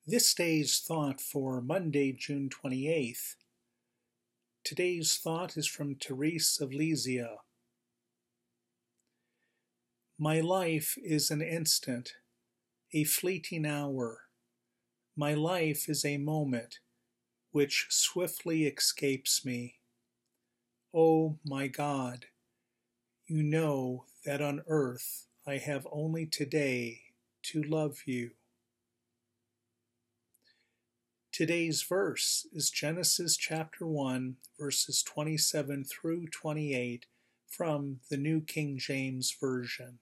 This day's thought for Monday, June 28th. Today's thought is from Therese of Lisieux. My life is an instant, a fleeting hour. My life is a moment which swiftly escapes me. Oh, my God, you know that on earth I have only today to love you. Today's verse is Genesis chapter 1, verses 27 through 28 from the New King James Version.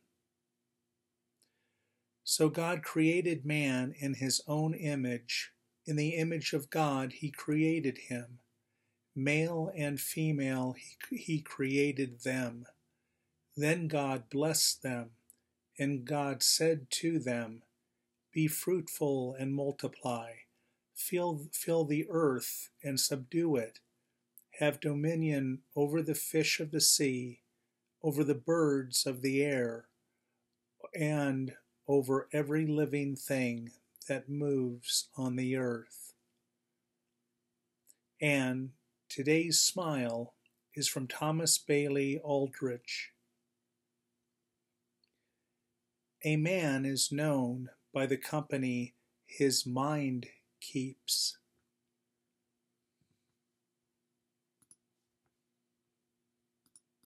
So God created man in his own image. In the image of God he created him. Male and female he created them. Then God blessed them, and God said to them, "Be fruitful and multiply. Fill the earth and subdue it. Have dominion over the fish of the sea, over the birds of the air, and over every living thing that moves on the earth." And today's smile is from Thomas Bailey Aldrich. A man is known by the company his mind keeps.